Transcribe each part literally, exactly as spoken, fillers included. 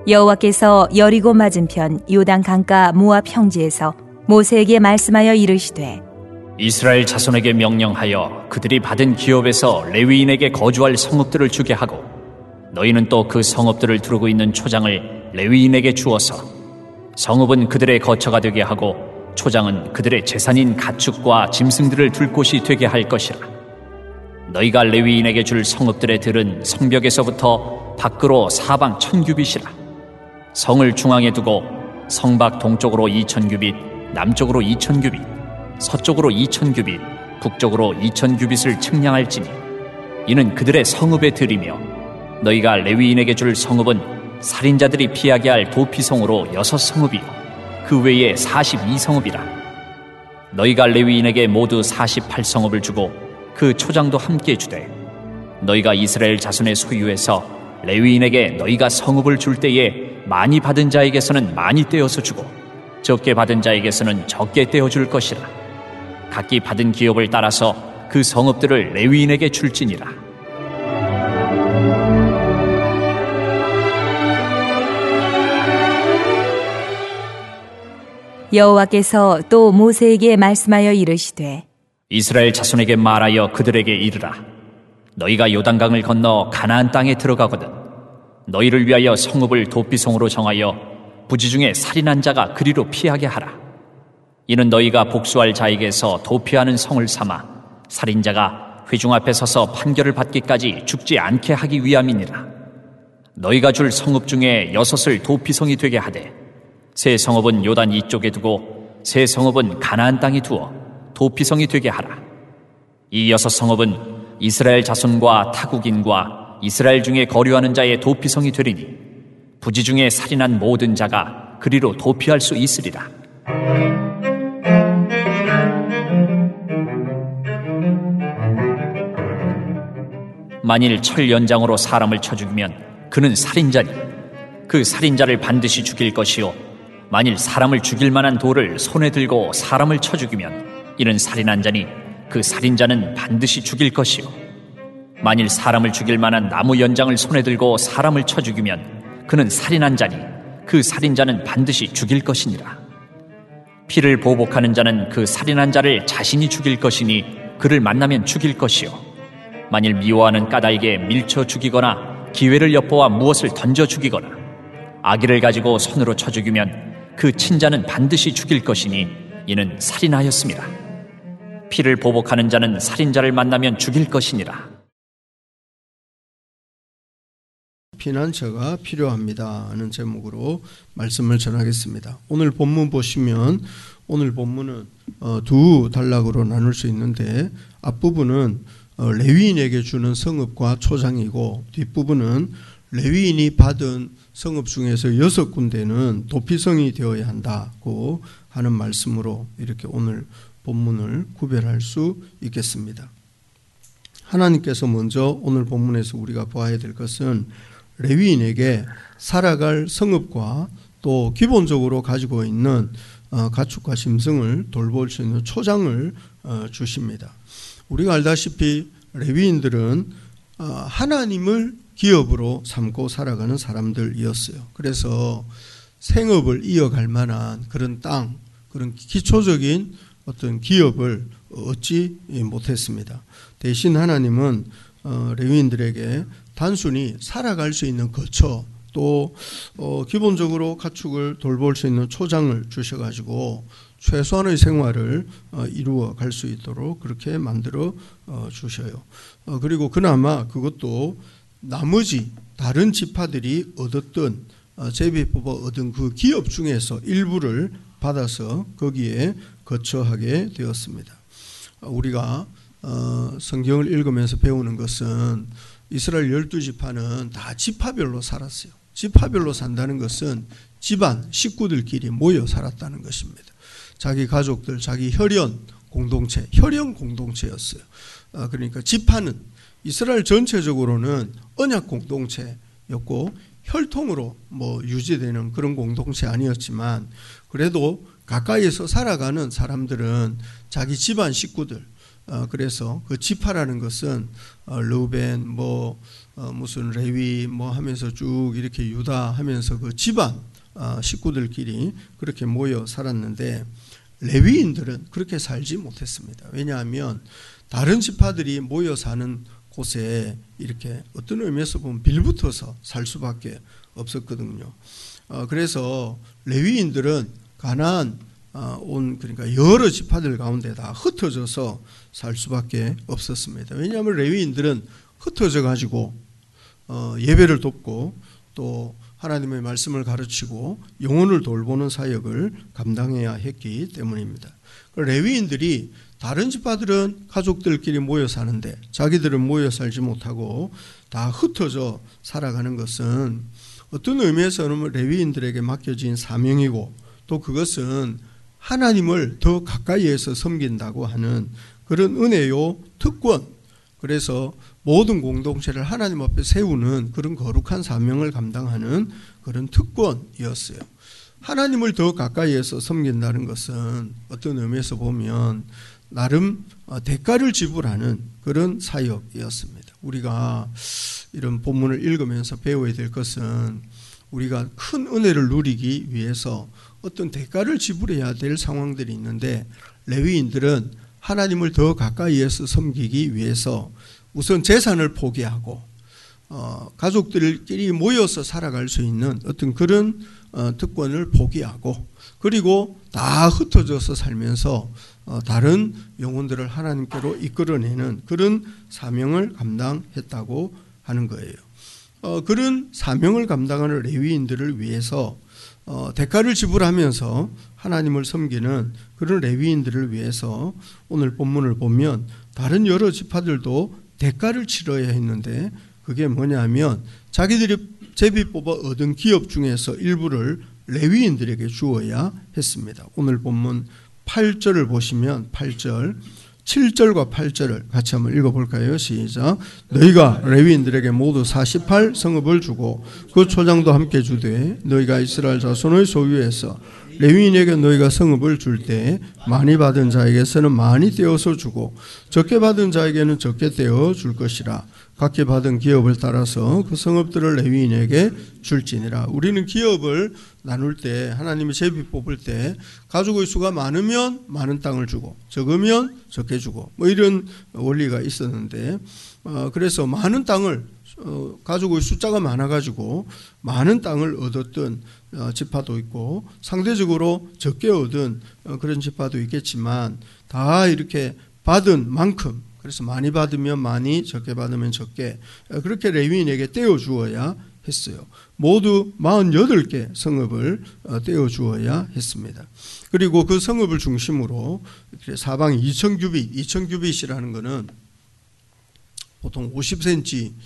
여호와께서 여리고 맞은편 요단 강가 모압 평지에서 모세에게 말씀하여 이르시되 이스라엘 자손에게 명령하여 그들이 받은 기업에서 레위인에게 거주할 성읍들을 주게 하고 너희는 또 그 성읍들을 두르고 있는 초장을 레위인에게 주어서 성읍은 그들의 거처가 되게 하고 초장은 그들의 재산인 가축과 짐승들을 둘 곳이 되게 할 것이라. 너희가 레위인에게 줄 성읍들의 들은 성벽에서부터 밖으로 사방 천 규빗이라. 성을 중앙에 두고 성밖 동쪽으로 이천 규빗, 남쪽으로 이천 규빗, 서쪽으로 이천 규빗, 북쪽으로 이천 규빗을 측량할지니 이는 그들의 성읍의 들이며 너희가 레위인에게 줄 성읍은 살인자들이 피하게 할 도피성으로 여섯 성읍이요 그 외에 사십이 성읍이라. 너희가 레위인에게 모두 사십팔 성읍을 주고 그 초장도 함께 주되 너희가 이스라엘 자손의 소유에서 레위인에게 너희가 성읍을 줄 때에 많이 받은 자에게서는 많이 떼어서 주고 적게 받은 자에게서는 적게 떼어줄 것이라. 각기 받은 기업을 따라서 그 성읍들을 레위인에게 줄지니라. 여호와께서 또 모세에게 말씀하여 이르시되 이스라엘 자손에게 말하여 그들에게 이르라. 너희가 요단강을 건너 가나안 땅에 들어가거든 너희를 위하여 성읍을 도피성으로 정하여 부지 중에 살인한 자가 그리로 피하게 하라. 이는 너희가 복수할 자에게서 도피하는 성을 삼아 살인자가 회중 앞에 서서 판결을 받기까지 죽지 않게 하기 위함이니라. 너희가 줄 성읍 중에 여섯을 도피성이 되게 하되 세 성읍은 요단 이쪽에 두고 세 성읍은 가나안 땅에 두어 도피성이 되게 하라. 이 여섯 성읍은 이스라엘 자손과 타국인과 이스라엘 중에 거류하는 자의 도피성이 되리니 부지 중에 살인한 모든 자가 그리로 도피할 수 있으리라. 만일 철 연장으로 사람을 쳐 죽이면 그는 살인자니 그 살인자를 반드시 죽일 것이요 만일 사람을 죽일 만한 돌을 손에 들고 사람을 쳐 죽이면 이는 살인한 자니 그 살인자는 반드시 죽일 것이요 만일 사람을 죽일 만한 나무 연장을 손에 들고 사람을 쳐 죽이면 그는 살인한 자니 그 살인자는 반드시 죽일 것이니라. 피를 보복하는 자는 그 살인한 자를 자신이 죽일 것이니 그를 만나면 죽일 것이요 만일 미워하는 까닭에 밀쳐 죽이거나 기회를 엿보아 무엇을 던져 죽이거나 아기를 가지고 손으로 쳐 죽이면 그 친자는 반드시 죽일 것이니 이는 살인하였습니다. 피를 보복하는 자는 살인자를 만나면 죽일 것이니라. 피난처가 필요합니다 하는 제목으로 말씀을 전하겠습니다. 오늘 본문 보시면 오늘 본문은 두 단락으로 나눌 수 있는데 앞부분은 레위인에게 주는 성읍과 초장이고 뒷부분은 레위인이 받은 성읍 중에서 여섯 군데는 도피성이 되어야 한다고 하는 말씀으로 이렇게 오늘 본문을 구별할 수 있겠습니다. 하나님께서 먼저 오늘 본문에서 우리가 보아야 될 것은 레위인에게 살아갈 성읍과 또 기본적으로 가지고 있는 가축과 짐승을 돌볼 수 있는 초장을 주십니다. 우리가 알다시피 레위인들은 하나님을 기업으로 삼고 살아가는 사람들이었어요. 그래서 생업을 이어갈 만한 그런 땅, 그런 기초적인 어떤 기업을 얻지 못했습니다. 대신 하나님은 레위인들에게 단순히 살아갈 수 있는 거처, 또 기본적으로 가축을 돌볼 수 있는 초장을 주셔가지고 최소한의 생활을 이루어 갈 수 있도록 그렇게 만들어 주셔요. 그리고 그나마 그것도 나머지 다른 지파들이 얻었던 제비 뽑아 얻은 그 기업 중에서 일부를 받아서 거기에 거처하게 되었습니다. 우리가 성경을 읽으면서 배우는 것은 이스라엘 열두 지파는 다 지파별로 살았어요. 지파별로 산다는 것은 집안 식구들끼리 모여 살았다는 것입니다. 자기 가족들, 자기 혈연 공동체, 혈연 공동체였어요. 그러니까 지파는 이스라엘 전체적으로는 언약 공동체였고 혈통으로 뭐 유지되는 그런 공동체 아니었지만 그래도 가까이에서 살아가는 사람들은 자기 집안 식구들, 그래서 그 지파라는 것은 르우벤, 뭐 어, 무슨 레위 뭐 하면서 쭉 이렇게 유다 하면서 그 집안 어, 식구들끼리 그렇게 모여 살았는데 레위인들은 그렇게 살지 못했습니다. 왜냐하면 다른 지파들이 모여 사는 곳에 이렇게 어떤 의미에서 보면 빌붙어서 살 수밖에 없었거든요. 어, 그래서 레위인들은 가나안 어, 온 그러니까 여러 지파들 가운데 다 흩어져서 살 수밖에 없었습니다. 왜냐하면 레위인들은 흩어져 가지고 어, 예배를 돕고 또 하나님의 말씀을 가르치고 영혼을 돌보는 사역을 감당해야 했기 때문입니다. 레위인들이 다른 지파들은 가족들끼리 모여 사는데 자기들은 모여 살지 못하고 다 흩어져 살아가는 것은 어떤 의미에서는 레위인들에게 맡겨진 사명이고 또 그것은 하나님을 더 가까이에서 섬긴다고 하는 그런 은혜요 특권, 그래서 모든 공동체를 하나님 앞에 세우는 그런 거룩한 사명을 감당하는 그런 특권이었어요. 하나님을 더 가까이에서 섬긴다는 것은 어떤 의미에서 보면 나름 대가를 지불하는 그런 사역이었습니다. 우리가 이런 본문을 읽으면서 배워야 될 것은 우리가 큰 은혜를 누리기 위해서 어떤 대가를 지불해야 될 상황들이 있는데 레위인들은 하나님을 더 가까이에서 섬기기 위해서 우선 재산을 포기하고 어, 가족들끼리 모여서 살아갈 수 있는 어떤 그런 어, 특권을 포기하고 그리고 다 흩어져서 살면서 어, 다른 영혼들을 하나님께로 이끌어내는 그런 사명을 감당했다고 하는 거예요. 어, 그런 사명을 감당하는 레위인들을 위해서 어, 대가를 지불하면서 하나님을 섬기는 그런 레위인들을 위해서 오늘 본문을 보면 다른 여러 지파들도 대가를 치러야 했는데 그게 뭐냐면 자기들이 제비 뽑아 얻은 기업 중에서 일부를 레위인들에게 주어야 했습니다. 오늘 본문 팔 절을 보시면 팔 절, 칠 절과 팔 절을 같이 한번 읽어볼까요? 시작. 너희가 레위인들에게 모두 사십팔 성읍을 주고 그 초장도 함께 주되 너희가 이스라엘 자손의 소유에서 레위인에게 너희가 성읍을 줄 때 많이 받은 자에게서는 많이 떼어서 주고 적게 받은 자에게는 적게 떼어 줄 것이라. 각기 받은 기업을 따라서 그 성읍들을 레위인에게 줄지니라. 우리는 기업을 나눌 때 하나님이 제비 뽑을 때 가족의 수가 많으면 많은 땅을 주고 적으면 적게 주고 뭐 이런 원리가 있었는데 어, 그래서 많은 땅을 어, 가족의 숫자가 많아가지고 많은 땅을 얻었던 어, 지파도 있고 상대적으로 적게 얻은 어, 그런 지파도 있겠지만 다 이렇게 받은 만큼 그래서 많이 받으면 많이 적게 받으면 적게 어, 그렇게 레위인에게 떼어 주어야 했어요. 모두 사십팔 개 성읍을 어, 떼어 주어야 했습니다. 그리고 그 성읍을 중심으로 사방이 이천 규빗, 이천 규빗이라는 것은 보통 오십 센티미터,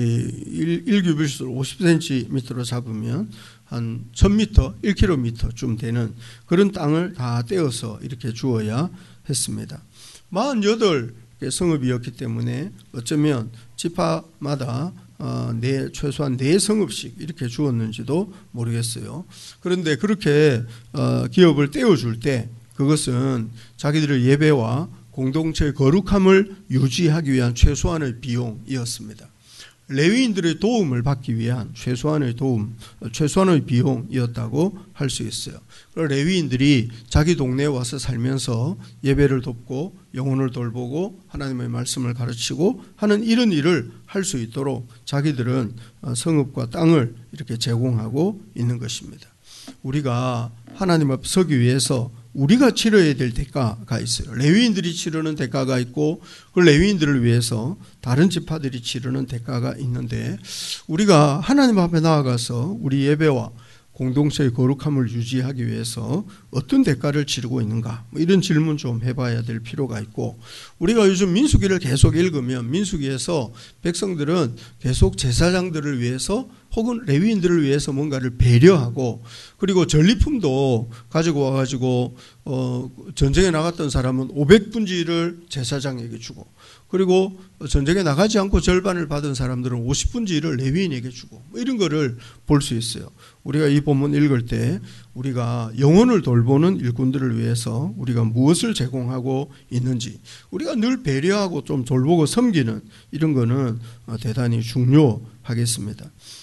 일 규빗을 오십 센티미터로 잡으면 한 천 미터, 일 킬로미터쯤 되는 그런 땅을 다 떼어서 이렇게 주어야 했습니다. 사십팔 개 성읍이었기 때문에 어쩌면 지파마다 어, 네, 최소한 네 성읍씩 이렇게 주었는지도 모르겠어요. 그런데 그렇게 어, 기업을 떼어줄 때 그것은 자기들의 예배와 공동체의 거룩함을 유지하기 위한 최소한의 비용이었습니다. 레위인들의 도움을 받기 위한 최소한의 도움, 최소한의 비용이었다고 할 수 있어요. 레위인들이 자기 동네에 와서 살면서 예배를 돕고 영혼을 돌보고 하나님의 말씀을 가르치고 하는 이런 일을 할 수 있도록 자기들은 성읍과 땅을 이렇게 제공하고 있는 것입니다. 우리가 하나님 앞에 서기 위해서 우리가 치러야 될 대가가 있어요. 레위인들이 치르는 대가가 있고 그 레위인들을 위해서 다른 지파들이 치르는 대가가 있는데 우리가 하나님 앞에 나아가서 우리 예배와 공동체의 거룩함을 유지하기 위해서 어떤 대가를 치르고 있는가 뭐 이런 질문 좀 해봐야 될 필요가 있고 우리가 요즘 민수기를 계속 읽으면 민수기에서 백성들은 계속 제사장들을 위해서 혹은 레위인들을 위해서 뭔가를 배려하고, 그리고 전리품도 가지고 와가지고 어, 전쟁에 나갔던 사람은 오백 분지를 제사장에게 주고, 그리고 전쟁에 나가지 않고 절반을 받은 사람들은 오십 분지를 레위인에게 주고, 뭐 이런 거를 볼 수 있어요. 우리가 이 본문 읽을 때 우리가 영혼을 돌보는 일꾼들을 위해서 우리가 무엇을 제공하고 있는지, 우리가 늘 배려하고 좀 돌보고 섬기는 이런 거는 대단히 중요하겠습니다.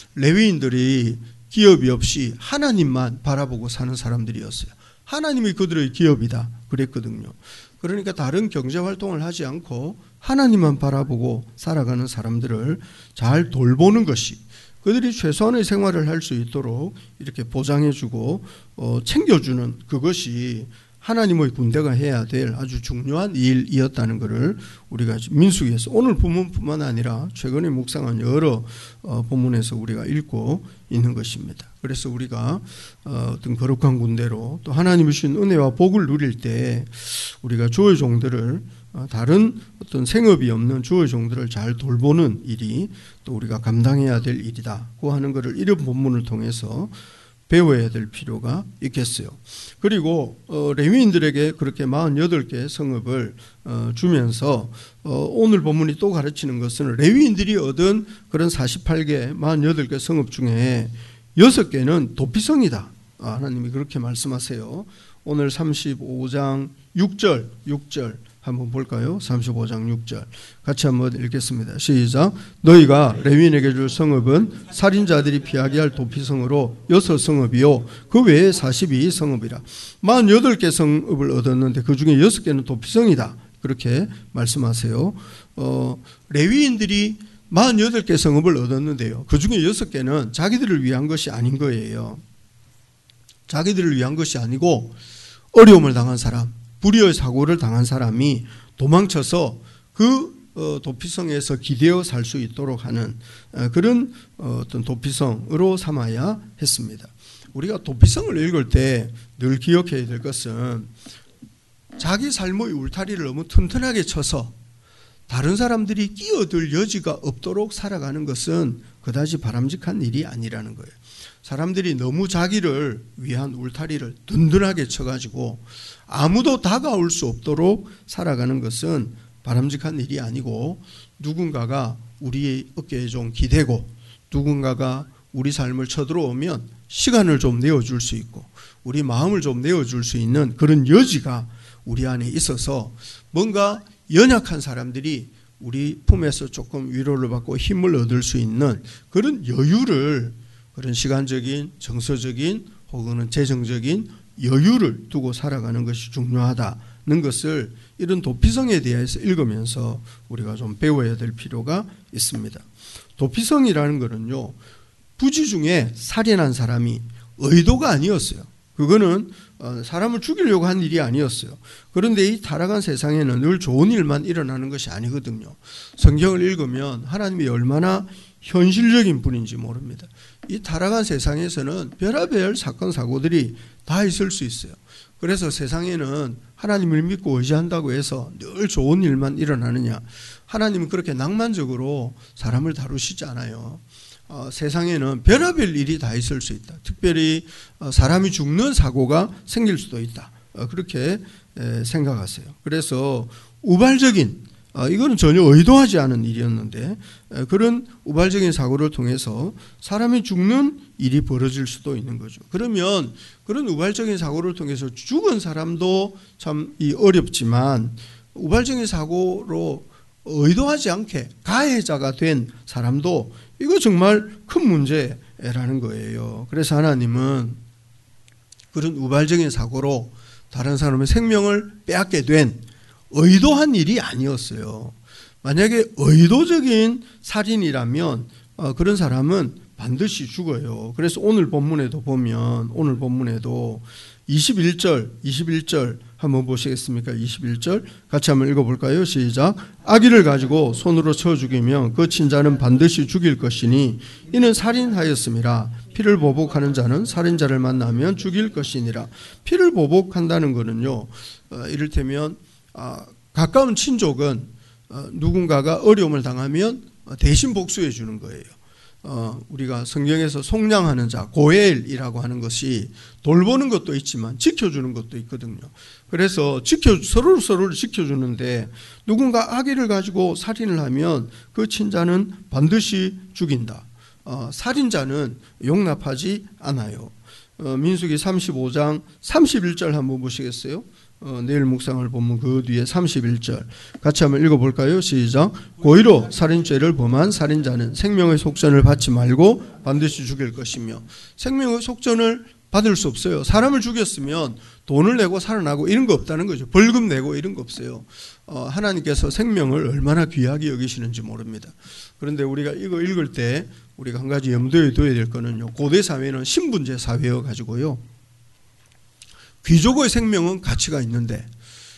레위인들이 기업이 없이 하나님만 바라보고 사는 사람들이었어요. 하나님이 그들의 기업이다 그랬거든요. 그러니까 다른 경제활동을 하지 않고 하나님만 바라보고 살아가는 사람들을 잘 돌보는 것이, 그들이 최소한의 생활을 할 수 있도록 이렇게 보장해주고 어, 챙겨주는 그것이 하나님의 군대가 해야 될 아주 중요한 일이었다는 것을 우리가 민수기에서 오늘 본문뿐만 아니라 최근에 묵상한 여러 어, 본문에서 우리가 읽고 있는 것입니다. 그래서 우리가 어, 어떤 거룩한 군대로 또 하나님이 주신 은혜와 복을 누릴 때 우리가 주의 종들을 어, 다른 어떤 생업이 없는 주의 종들을 잘 돌보는 일이 또 우리가 감당해야 될 일이다고 하는 것을 이런 본문을 통해서 배워야 될 필요가 있겠어요. 그리고 어, 레위인들에게 그렇게 사십팔 개 성읍을 어, 주면서 어, 오늘 본문이 또 가르치는 것은 레위인들이 얻은 그런 사십팔 개, 사십팔 개 성읍 중에 여섯 개는 도피성이다. 아, 하나님이 그렇게 말씀하세요. 오늘 삼십오 장 육 절, 육 절 한번 볼까요? 삼십오 장 육 절 같이 한번 읽겠습니다. 시작. 너희가 레위인에게 줄 성읍은 살인자들이 피하게 할 도피성으로 여섯 성읍이요 그 외에 사십이 성읍이라. 사십팔 개 성읍을 얻었는데 그 중에 여섯 개는 도피성이다. 그렇게 말씀하세요. 어, 레위인들이 사십팔 개 성읍을 얻었는데요, 그 중에 여섯 개는 자기들을 위한 것이 아닌 거예요. 자기들을 위한 것이 아니고 어려움을 당한 사람, 불의의 사고를 당한 사람이 도망쳐서 그 도피성에서 기대어 살 수 있도록 하는 그런 어떤 도피성으로 삼아야 했습니다. 우리가 도피성을 읽을 때 늘 기억해야 될 것은 자기 삶의 울타리를 너무 튼튼하게 쳐서 다른 사람들이 끼어들 여지가 없도록 살아가는 것은 그다지 바람직한 일이 아니라는 거예요. 사람들이 너무 자기를 위한 울타리를 든든하게 쳐가지고 아무도 다가올 수 없도록 살아가는 것은 바람직한 일이 아니고, 누군가가 우리의 어깨에 좀 기대고 누군가가 우리 삶을 쳐들어오면 시간을 좀 내어줄 수 있고 우리 마음을 좀 내어줄 수 있는 그런 여지가 우리 안에 있어서 뭔가 연약한 사람들이 우리 품에서 조금 위로를 받고 힘을 얻을 수 있는 그런 여유를, 그런 시간적인, 정서적인 혹은 재정적인 여유를 두고 살아가는 것이 중요하다는 것을 이런 도피성에 대해서 읽으면서 우리가 좀 배워야 될 필요가 있습니다. 도피성이라는 것은요, 부지 중에 살인한 사람이 의도가 아니었어요. 그거는 사람을 죽이려고 한 일이 아니었어요. 그런데 이 타락한 세상에는 늘 좋은 일만 일어나는 것이 아니거든요. 성경을 읽으면 하나님이 얼마나 현실적인 분인지 모릅니다. 이 타락한 세상에서는 별의별 사건 사고들이 다 있을 수 있어요. 그래서 세상에는 하나님을 믿고 의지한다고 해서 늘 좋은 일만 일어나느냐? 하나님은 그렇게 낭만적으로 사람을 다루시지 않아요. 어, 세상에는 별의별 일이 다 있을 수 있다. 특별히 어, 사람이 죽는 사고가 생길 수도 있다. 어, 그렇게 에, 생각하세요. 그래서 우발적인, 어, 이거는 전혀 의도하지 않은 일이었는데 에, 그런 우발적인 사고를 통해서 사람이 죽는 일이 벌어질 수도 있는 거죠. 그러면 그런 우발적인 사고를 통해서 죽은 사람도 참 이 어렵지만, 우발적인 사고로 의도하지 않게 가해자가 된 사람도 이거 정말 큰 문제라는 거예요. 그래서 하나님은 그런 우발적인 사고로 다른 사람의 생명을 빼앗게 된 의도한 일이 아니었어요. 만약에 의도적인 살인이라면 어, 그런 사람은 반드시 죽어요. 그래서 오늘 본문에도 보면, 오늘 본문에도 이십일 절, 이십일 절 한번 보시겠습니까? 이십일 절 같이 한번 읽어볼까요? 시작. 아기를 가지고 손으로 쳐 죽이면 그 친자는 반드시 죽일 것이니 이는 살인하였음이라. 피를 보복하는 자는 살인자를 만나면 죽일 것이니라. 피를 보복한다는 것은요, 어, 이를테면 어, 가까운 친족은 어, 누군가가 어려움을 당하면 대신 복수해 주는 거예요. 어, 우리가 성경에서 속량하는 자, 고엘이라고 하는 것이 돌보는 것도 있지만 지켜주는 것도 있거든요. 그래서 지켜, 서로를 서로를 지켜주는데 누군가 악의를 가지고 살인을 하면 그 친자는 반드시 죽인다. 어, 살인자는 용납하지 않아요. 어, 민수기 삼십오 장 삼십일 절 한번 보시겠어요? 어, 내일 묵상을 보면 그 뒤에 삼십일 절 같이 한번 읽어볼까요? 시작. 고의로 살인죄를 범한 살인자는 생명의 속전을 받지 말고 반드시 죽일 것이며. 생명의 속전을 받을 수 없어요. 사람을 죽였으면 돈을 내고 살아나고 이런 거 없다는 거죠. 벌금 내고 이런 거 없어요. 어, 하나님께서 생명을 얼마나 귀하게 여기시는지 모릅니다. 그런데 우리가 이거 읽을 때 우리가 한 가지 염두에 둬야 될 거는요, 고대 사회는 신분제 사회여 가지고요, 귀족의 생명은 가치가 있는데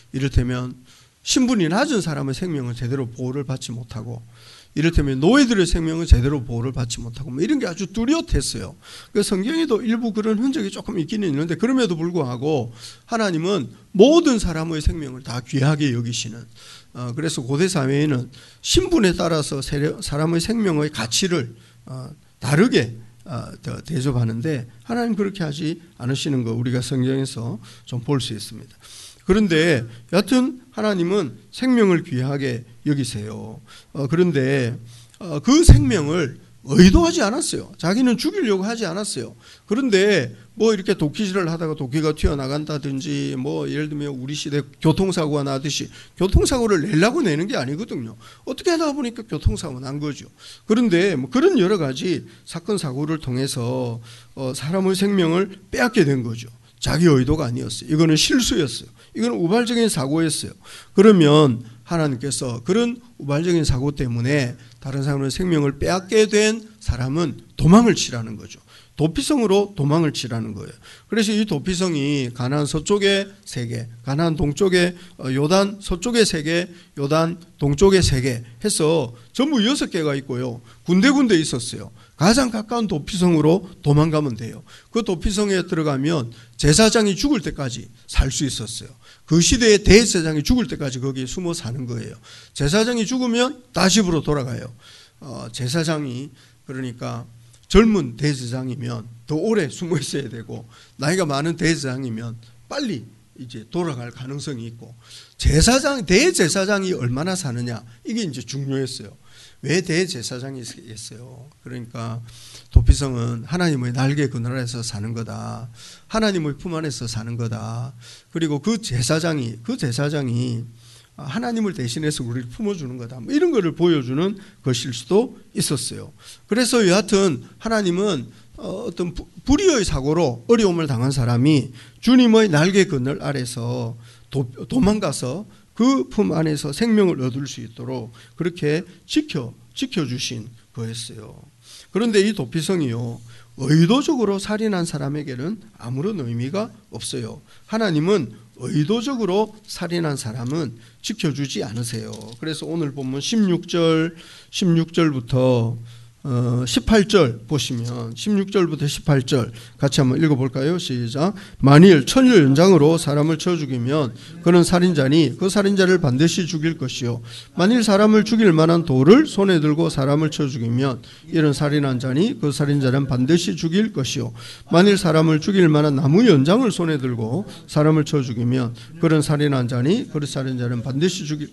이를테면 신분이 낮은 사람의 생명은 제대로 보호를 받지 못하고, 이를테면 노예들의 생명은 제대로 보호를 받지 못하고, 뭐 이런 게 아주 뚜렷했어요. 그래서 성경에도 일부 그런 흔적이 조금 있기는 있는데, 그럼에도 불구하고 하나님은 모든 사람의 생명을 다 귀하게 여기시는, 어, 그래서 고대 사회에는 신분에 따라서 사람의 생명의 가치를 어, 다르게 어, 대접하는데 하나님 그렇게 하지 않으시는 거 우리가 성경에서 좀 볼 수 있습니다. 그런데 여하튼 하나님은 생명을 귀하게 여기세요. 어, 그런데 어, 그 생명을 의도하지 않았어요. 자기는 죽이려고 하지 않았어요. 그런데 뭐 이렇게 도끼질을 하다가 도끼가 튀어나간다든지, 뭐 예를 들면 우리 시대 교통사고가 나듯이 교통사고를 내려고 내는 게 아니거든요. 어떻게 하다 보니까 교통사고가 난 거죠. 그런데 뭐 그런 여러 가지 사건 사고를 통해서 어, 사람의 생명을 빼앗게 된 거죠. 자기 의도가 아니었어요. 이거는 실수였어요. 이거는 우발적인 사고였어요. 그러면 하나님께서 그런 우발적인 사고 때문에 다른 사람의 생명을 빼앗게 된 사람은 도망을 치라는 거죠. 도피성으로 도망을 치라는 거예요. 그래서 이 도피성이 가나안 서쪽에 세 개, 가나안 동쪽에 요단 서쪽에 세 개, 요단 동쪽에 세 개 해서 전부 여섯 개가 있고요. 군데군데 있었어요. 가장 가까운 도피성으로 도망가면 돼요. 그 도피성에 들어가면 제사장이 죽을 때까지 살 수 있었어요. 그 시대의 대제사장이 죽을 때까지 거기에 숨어 사는 거예요. 제사장이 죽으면 다시 집으로 돌아가요. 어, 제사장이 그러니까 젊은 대제사장이면 더 오래 숨어 있어야 되고, 나이가 많은 대제사장이면 빨리 이제 돌아갈 가능성이 있고, 제사장, 대제사장이 얼마나 사느냐, 이게 이제 중요했어요. 왜 대제사장이 있어요? 그러니까 도피성은 하나님의 날개 그늘 아래서 사는 거다. 하나님의 품 안에서 사는 거다. 그리고 그 제사장이, 그 제사장이 하나님을 대신해서 우리를 품어주는 거다. 뭐 이런 거를 보여주는 것일 수도 있었어요. 그래서 여하튼 하나님은 어떤 불의의 사고로 어려움을 당한 사람이 주님의 날개 그늘 아래서 도, 도망가서 그 품 안에서 생명을 얻을 수 있도록 그렇게 지켜, 지켜주신 거였어요. 그런데 이 도피성이요, 의도적으로 살인한 사람에게는 아무런 의미가 없어요. 하나님은 의도적으로 살인한 사람은 지켜주지 않으세요. 그래서 오늘 보면 십육 절, 십육 절부터 어, 십팔 절 보시면 십육 절부터 십팔 절 같이 한번 읽어볼까요? 시작. 만일 천일 연장으로 사람을 쳐 죽이면 그는 살인자니 그 살인자를 반드시 죽일 것이요, 만일 사람을 죽일 만한 돌을 손에 들고 사람을 쳐 죽이면 이런 살인한 자니 그 살인자는 반드시 죽일 것이요, 만일 사람을 죽일 만한 나무 연장을 손에 들고 사람을 쳐 죽이면 그런 살인한 자니 그 살인자는 반드시 죽일.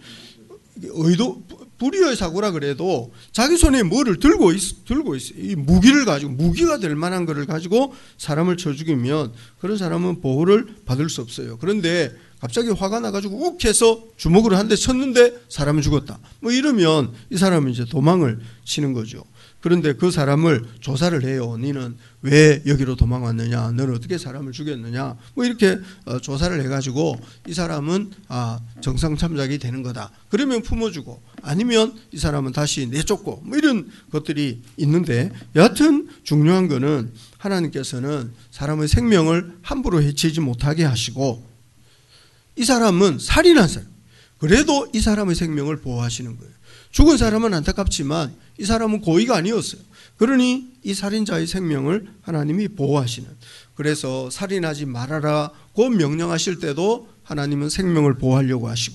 의도 불의의 사고라 그래도 자기 손에 뭐를 들고 있, 들고 있어요. 이 무기를 가지고, 무기가 될 만한 것을 가지고 사람을 쳐 죽이면 그런 사람은 보호를 받을 수 없어요. 그런데 갑자기 화가 나가지고 욱해서 주먹으로 한 대 쳤는데 사람은 죽었다, 뭐 이러면 이 사람은 이제 도망을 치는 거죠. 그런데 그 사람을 조사를 해요. 너는 왜 여기로 도망왔느냐, 너는 어떻게 사람을 죽였느냐, 뭐 이렇게 조사를 해가지고 이 사람은 아, 정상참작이 되는 거다. 그러면 품어주고, 아니면 이 사람은 다시 내쫓고, 뭐 이런 것들이 있는데, 여하튼 중요한 거는 하나님께서는 사람의 생명을 함부로 해치지 못하게 하시고, 이 사람은 살인한 사람, 그래도 이 사람의 생명을 보호하시는 거예요. 죽은 사람은 안타깝지만 이 사람은 고의가 아니었어요. 그러니 이 살인자의 생명을 하나님이 보호하시는, 그래서 살인하지 말아라고 명령하실 때도 하나님은 생명을 보호하려고 하시고,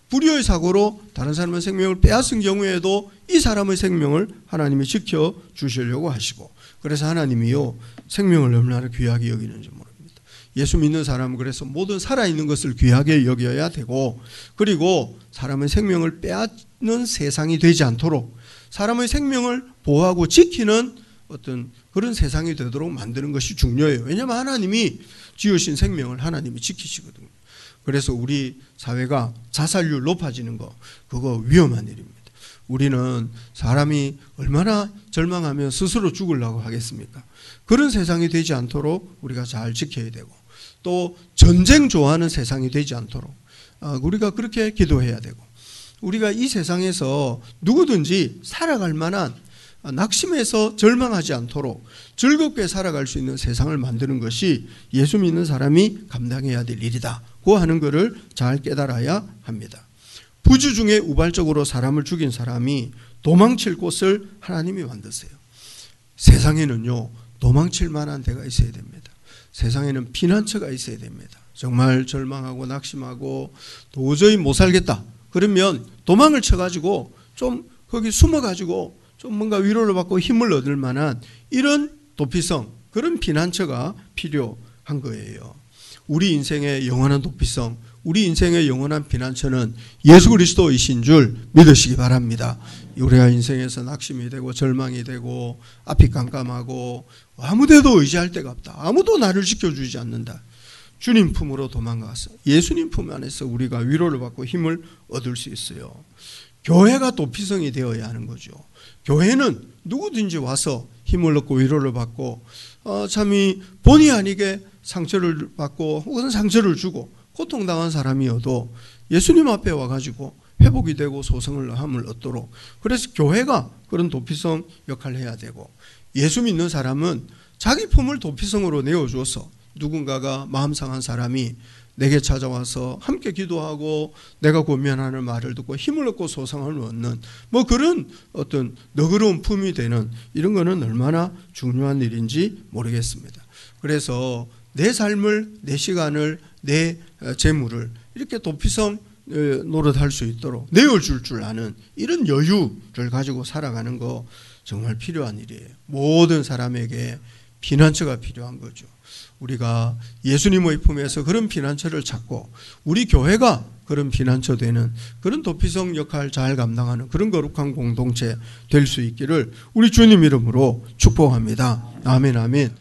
불의의 사고로 다른 사람의 생명을 빼앗은 경우에도 이 사람의 생명을 하나님이 지켜주시려고 하시고, 그래서 하나님이요 생명을 얼마나 귀하게 여기는지 모릅니다. 예수 믿는 사람은 그래서 모든 살아있는 것을 귀하게 여겨야 되고, 그리고 사람의 생명을 빼앗는 세상이 되지 않도록 사람의 생명을 보호하고 지키는 어떤 그런 세상이 되도록 만드는 것이 중요해요. 왜냐하면 하나님이 지으신 생명을 하나님이 지키시거든요. 그래서 우리 사회가 자살률 높아지는 거, 그거 위험한 일입니다. 우리는 사람이 얼마나 절망하면 스스로 죽으려고 하겠습니까? 그런 세상이 되지 않도록 우리가 잘 지켜야 되고, 또 전쟁 좋아하는 세상이 되지 않도록 우리가 그렇게 기도해야 되고, 우리가 이 세상에서 누구든지 살아갈 만한, 낙심해서 절망하지 않도록 즐겁게 살아갈 수 있는 세상을 만드는 것이 예수 믿는 사람이 감당해야 될 일이다 고 하는 것을 잘 깨달아야 합니다. 부주 중에 우발적으로 사람을 죽인 사람이 도망칠 곳을 하나님이 만드세요. 세상에는요 도망칠 만한 데가 있어야 됩니다. 세상에는 피난처가 있어야 됩니다. 정말 절망하고 낙심하고 도저히 못 살겠다 그러면 도망을 쳐가지고 좀 거기 숨어가지고 좀 뭔가 위로를 받고 힘을 얻을 만한 이런 도피성, 그런 피난처가 필요한 거예요. 우리 인생의 영원한 도피성, 우리 인생의 영원한 피난처는 예수 그리스도이신 줄 믿으시기 바랍니다. 우리가 인생에서 낙심이 되고 절망이 되고 앞이 깜깜하고 아무데도 의지할 데가 없다, 아무도 나를 지켜주지 않는다, 주님 품으로 도망가서 예수님 품 안에서 우리가 위로를 받고 힘을 얻을 수 있어요. 교회가 도피성이 되어야 하는 거죠. 교회는 누구든지 와서 힘을 얻고 위로를 받고 어, 참이 본의 아니게 상처를 받고 혹은 상처를 주고 고통당한 사람이어도 예수님 앞에 와가지고 회복이 되고 소성을 함을 얻도록, 그래서 교회가 그런 도피성 역할을 해야 되고, 예수 믿는 사람은 자기 품을 도피성으로 내어주어서 누군가가 마음 상한 사람이 내게 찾아와서 함께 기도하고 내가 고민하는 말을 듣고 힘을 얻고 소상함을 얻는 뭐 그런 어떤 너그러운 품이 되는 이런 거는 얼마나 중요한 일인지 모르겠습니다. 그래서 내 삶을, 내 시간을, 내 재물을 이렇게 도피성 노릇할 수 있도록 내어줄 줄 아는 이런 여유를 가지고 살아가는 거 정말 필요한 일이에요. 모든 사람에게 피난처가 필요한 거죠. 우리가 예수님의 품에서 그런 피난처를 찾고 우리 교회가 그런 피난처 되는 그런 도피성 역할 잘 감당하는 그런 거룩한 공동체 될 수 있기를 우리 주님 이름으로 축복합니다. 아멘, 아멘.